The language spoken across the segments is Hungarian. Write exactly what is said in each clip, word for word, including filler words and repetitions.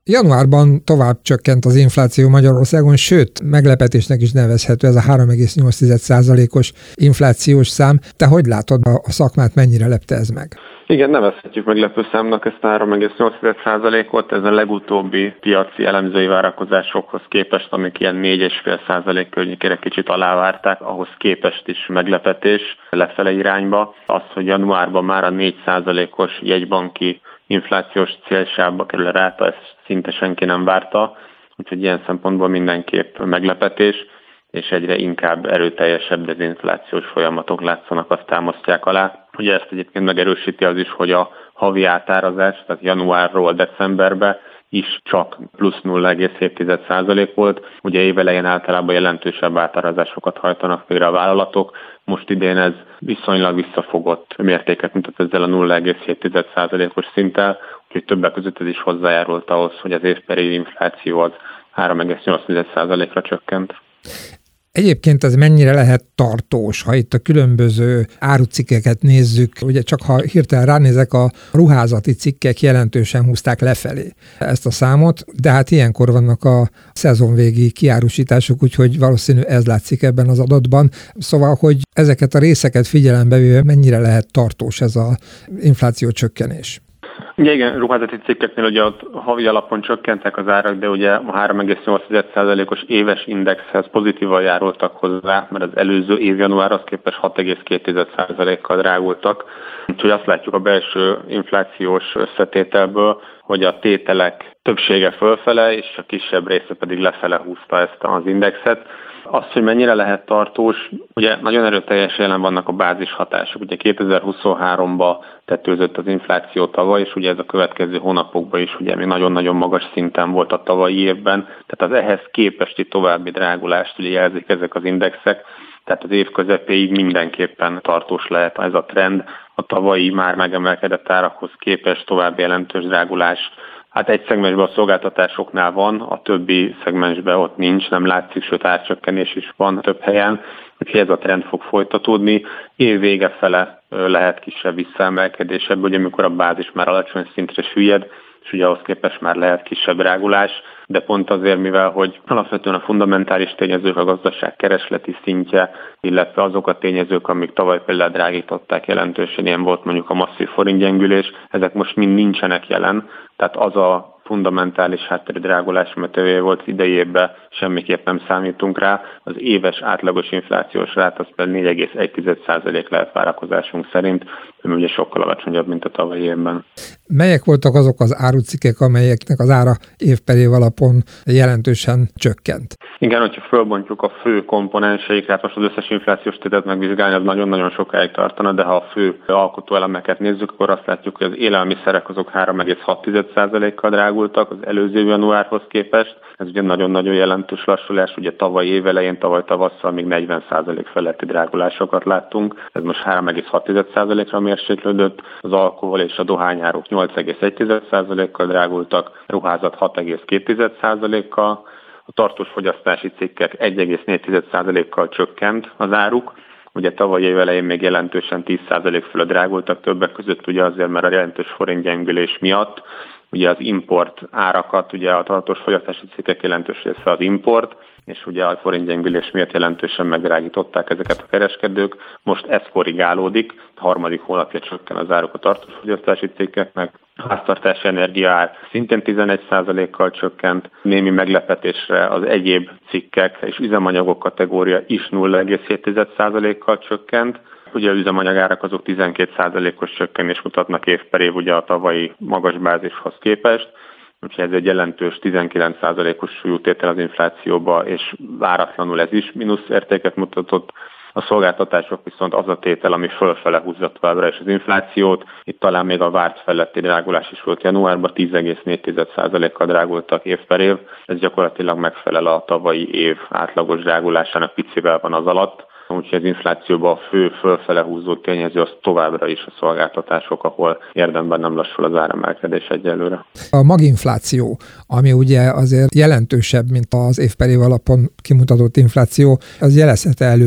Januárban tovább csökkent az infláció Magyarországon, sőt, meglepetésnek is nevezhető ez a három egész nyolc százalékos inflációs szám. Te hogy látod a szakmát, mennyire lepte ez meg? Igen, nevezhetjük meglepő számnak ezt a három egész nyolc százalékot, ez a legutóbbi piaci elemzői várakozásokhoz képest, amik ilyen négy egész öt százalék környékére kicsit alávárták, ahhoz képest is meglepetés lefele irányba. Az, hogy januárban már a négy százalékos jegybanki inflációs célsávba kerül a ráta, ezt szinte senki nem várta, úgyhogy ilyen szempontból mindenképp meglepetés, és egyre inkább erőteljesebb dezinflációs folyamatok látszanak, azt támasztják alá. Ugye ezt egyébként megerősíti az is, hogy a havi átárazás, tehát januárról decemberbe is csak plusz nulla egész hét százalék volt. Ugye évelején általában jelentősebb átárazásokat hajtanak végre a vállalatok. Most idén ez viszonylag visszafogott mértéket mutat ezzel a nulla egész hét százalékos szinttel, úgyhogy többek között ez is hozzájárult ahhoz, hogy az év per év infláció az három egész nyolc százalékra csökkent. Egyébként ez mennyire lehet tartós, ha itt a különböző árucikkeket nézzük, ugye csak ha hirtelen ránézek, a ruházati cikkek jelentősen húzták lefelé ezt a számot, de hát ilyenkor vannak a szezonvégi kiárusítások, úgyhogy valószínű ez látszik ebben az adatban. Szóval, hogy ezeket a részeket figyelembe véve mennyire lehet tartós ez az infláció csökkenés. Ugye igen, ruházati cikkeknél ugye ott havi alapon csökkentek az árak, de ugye a három egész nyolc százalékos éves indexhez pozitívan járultak hozzá, mert az előző év januárhoz képest hat egész két százalékkal drágultak. Úgyhogy azt látjuk a belső inflációs összetételből, hogy a tételek többsége fölfele, és a kisebb része pedig lefele húzta ezt az indexet. Az, hogy mennyire lehet tartós, ugye nagyon erőteljes jelen vannak a bázis hatások. Ugye kétezer-huszonháromban tetőzött az infláció tavaly, és ugye ez a következő hónapokban is ugye még nagyon-nagyon magas szinten volt a tavalyi évben. Tehát az ehhez képesti további drágulást ugye jelzik ezek az indexek. Tehát az év közepéig mindenképpen tartós lehet ez a trend. A tavalyi már megemelkedett árakhoz képest további jelentős drágulás. Hát egy szegmensben a szolgáltatásoknál van, a többi szegmensben ott nincs, nem látszik, sőt árcsökkenés is van több helyen, úgyhogy ez a trend fog folytatódni. Év vége fele lehet kisebb visszaemelkedés ebből, ugye amikor a bázis már alacsony szintre süllyed, és ugye ahhoz képest már lehet kisebb drágulás, de pont azért, mivel hogy alapvetően a fundamentális tényezők, a gazdaság keresleti szintje, illetve azok a tényezők, amik tavaly például drágították jelentősen, ilyen volt mondjuk a masszív forintgyengülés, ezek most mind nincsenek jelen, tehát az a fundamentális háttérű drágulás, mert ő volt idejében, semmiképp nem számítunk rá. Az éves átlagos inflációs rát az pedig négy egész egy százalék lehet várakozásunk szerint, ami ugye sokkal alacsonyabb, mint a tavalyi évben. Melyek voltak azok az árucikkek, amelyeknek az ára év per év alapon jelentősen csökkent? Igen, hogyha fölbontjuk a fő komponenseiket, hát most az összes inflációs tételt megvizsgálni, az nagyon-nagyon sokáig tartana, de ha a fő alkotóelemeket nézzük, akkor azt látjuk, hogy az élelmiszerek azok három egész hat százalékkal drágultak az előző januárhoz képest. Ez ugye nagyon-nagyon jelentős lassulás, ugye tavaly év elején, tavaly tavasszal még negyven százalék feletti drágulásokat láttunk. Ez most három egész hat százalékra mérséklődött, az alkohol és a dohányárok nyolc egész egy százalékkal drágultak, ruházat hat egész két százalékkal, a tartós fogyasztási cikkek egy egész négy százalékkal csökkent az áruk. Ugye tavaly év elején még jelentősen tíz százalék fölött drágultak, többek között ugye azért, mert a jelentős forintgyengülés miatt ugye az import árakat, ugye a tartós fogyasztási cikkek jelentős része az import, és ugye a forintgyengülés miatt jelentősen megdrágították ezeket a kereskedők. Most ez korrigálódik, a harmadik hónapja csökken az áruk a tartós fogyasztási cikkeknek. A háztartási energiaár szintén tizenegy százalékkal csökkent, némi meglepetésre az egyéb cikkek és üzemanyagok kategória is nulla egész hét százalékkal csökkent. Ugye az üzemanyagárak azok tizenkét százalékos csökkenést mutatnak év per év ugye a tavalyi magas bázishoz képest. Úgyhogy ez egy jelentős tizenkilenc százalékos súlyútétel az inflációba, és váratlanul ez is mínusz értéket mutatott. A szolgáltatások viszont az a tétel, ami fölfele húzza továbbra is az inflációt. Itt talán még a várt feletti drágulás is volt januárban, tíz egész négy százalékkal drágultak év per év. Ez gyakorlatilag megfelel a tavalyi év átlagos drágulásának, picivel van az alatt. Úgyhogy az inflációban a fő fölfele húzó tényező az továbbra is a szolgáltatások, ahol érdemben nem lassul az áremelkedés egyelőre. A maginfláció, ami ugye azért jelentősebb, mint az év per év alapon kimutatott infláció, az jelezhete előre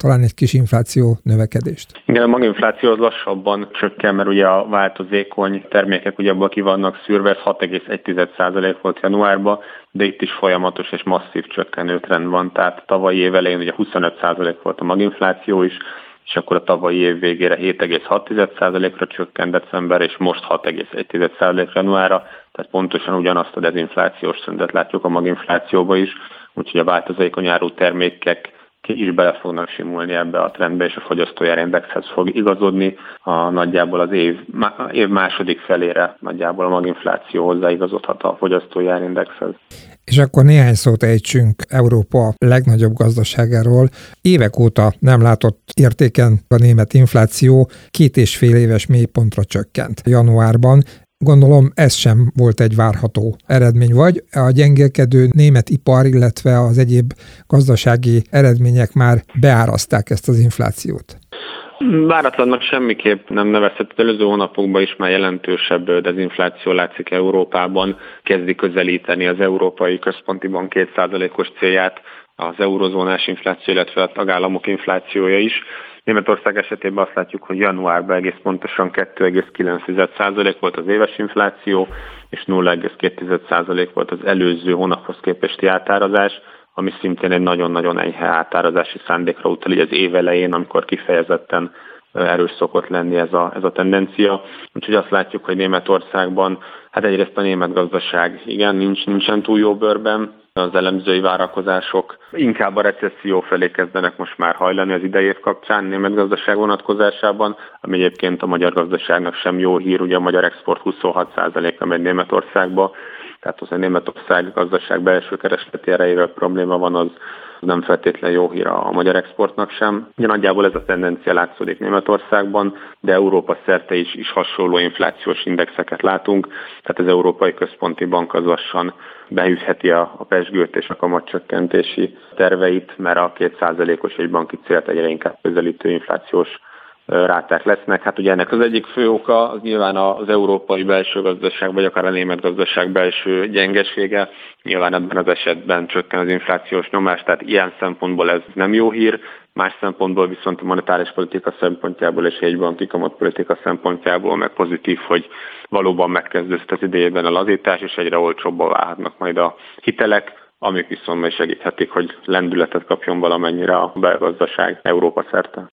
talán egy kis infláció növekedést. Igen, a maginfláció az lassabban csökken, mert ugye a változékony termékek ugye abban ki vannak szűrve, ez hat egész egy százalék volt januárban, de itt is folyamatos és masszív csökkenő trend van, tehát tavalyi év elején ugye huszonöt százalék volt a maginfláció is, és akkor a tavalyi év végére hét egész hat százalékra csökkent december, és most hat egész egy százalék januárra, tehát pontosan ugyanazt a dezinflációs trendet látjuk a maginflációba is, úgyhogy a változékony áru termékek is bele fognak simulni ebbe a trendbe, és a fogyasztójárindexhez fog igazodni. A nagyjából az év, év második felére nagyjából a maginfláció hozzáigazodhat a fogyasztójárindexhez. És akkor néhány szót ejtsünk Európa legnagyobb gazdaságáról. Évek óta nem látott értéken a német infláció két és fél éves mélypontra csökkent januárban. Gondolom ez sem volt egy várható eredmény, vagy a gyengélkedő német ipar, illetve az egyéb gazdasági eredmények már beárazták ezt az inflációt? Váratlannak semmiképp nem nevezhető. Előző hónapokban is már jelentősebb dezinfláció látszik Európában, kezdi közelíteni az Európai Központi Bank két százalékos célját, az eurozónás infláció, illetve a tagállamok inflációja is. Németország esetében azt látjuk, hogy januárban egész pontosan kettő egész kilenc százalék volt az éves infláció, és nulla egész két százalék volt az előző hónaphoz képesti átárazás, ami szintén egy nagyon-nagyon enyhe átárazási szándékra utal, így az év elején, amikor kifejezetten erős szokott lenni ez a, ez a tendencia. Úgyhogy azt látjuk, hogy Németországban, hát egyrészt a német gazdaság igen, nincs, nincsen túl jó bőrben, az elemzői várakozások inkább a recesszió felé kezdenek most már hajlani az idei év kapcsán német gazdaság vonatkozásában, ami egyébként a magyar gazdaságnak sem jó hír, ugye a magyar export huszonhat százaléka megy Németországba, tehát az, hogy Németország gazdaság belső keresleti erejével probléma van, az nem feltétlenül jó hír a magyar exportnak sem. Ugye nagyjából ez a tendencia látszódik Németországban, de Európa szerte is, is hasonló inflációs indexeket látunk, tehát az Európai Központi Bank az lassan beütheti a, a pezsgőt és a kamatcsökkentési terveit, mert a két százalékos egy banki célt egyre inkább közelítő inflációs ráták lesznek. Hát ugye ennek az egyik fő oka az nyilván az európai belső gazdaság, vagy akár a német gazdaság belső gyengesége. Nyilván ebben az esetben csökken az inflációs nyomás, tehát ilyen szempontból ez nem jó hír. Más szempontból viszont a monetáris politika szempontjából és egy banki kamatpolitika szempontjából meg pozitív, hogy valóban megkezdődött az idejében a lazítás, és egyre olcsóbbá válhatnak majd a hitelek, amik viszont majd segíthetik, hogy lendületet kapjon valamennyire a belgazdaság Európa szerte.